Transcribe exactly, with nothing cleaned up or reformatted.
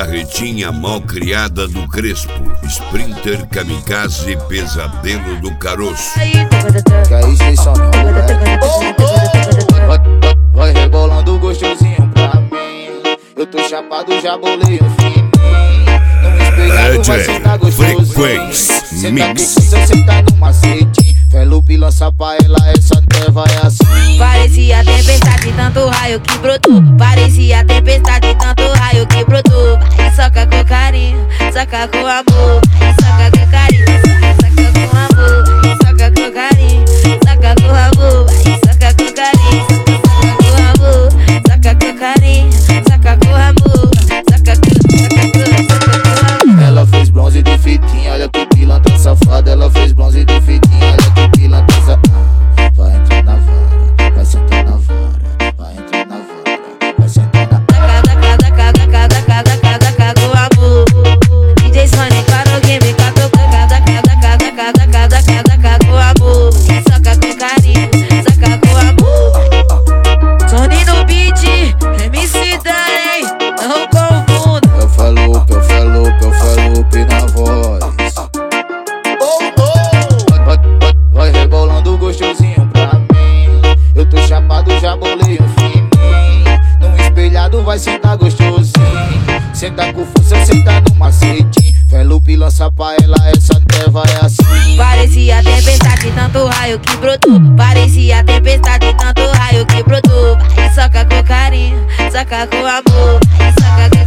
carretinha mal criada do Crespo, Sprinter, Kamikaze, pesadelo do caroço. Que aí vocês são meu, vai, vai rebolando gostosinho pra mim. Eu tô chapado, já bolei um fininho. No espelhado vai sentar gostosinho. Frequência Mix. Senta, senta no macetinho. Felupe lança pra ela, essa até vai assim. Parecia tempestade, tanto raio que brotou. Parecia tempestade, tanto raio que brotou. Vai, soca com carinho, soca com amor. Vai, soca com carinho, soca com amor. Vai, soca com carinho, soca com amor. Vai, soca com carinho, soca com amor. Soca com carinho, soca com amor. Soca com, soca com, soca com amor. Ela fez bronze de fitinha, olha que pilantra safada. Ela fez bronze de fitinha, olha que pilantra safada. Vai entrar na vara, vai sentar na vara. Vai entrar na vara, vai sentar na vara. Cada, cada, cada, cada, cada, cada com amor. D J Sonic para o game, cada, cada, cada, cada, cada, cada, cada, cada com amor. Soca com carinho, soca com amor. Sony no beat, M C Dani, não confunda. Eu falo, eu falo, eu falo na voz. Oh, oh. Vai, vai, vai rebolando gostosinho pra mim. Eu tô chapado, já bolei um fininho. No espelhado vai sentar gostosinho. Senta com força, senta no macetinho. Felupe lança pra ela, essa até vai assim. Parecia tempestade, tanto raio que brotou. Parecia tempestade, tanto raio que brotou. Vai, soca com carinho, soca com amor. Vai, soca com